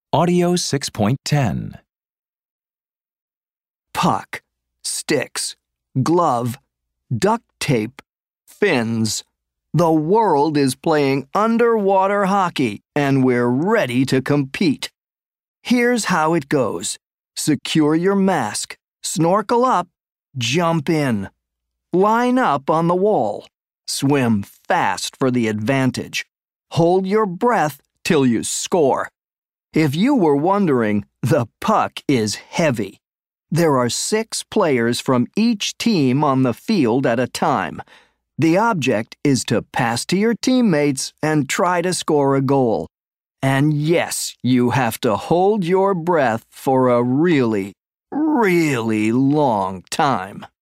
Audio 6.10. Puck, sticks, glove, duct tape, fins. The world is playing underwater hockey, and we're ready to compete. Here's how it goes. Secure your mask, snorkel up, jump in. Line up on the wall. Swim fast for the advantage. Hold your breath till you score. If you were wondering, the puck is heavy. There are 6 players from each team on the field at a time. The object is to pass to your teammates and try to score a goal. And yes, you have to hold your breath for a really, really long time.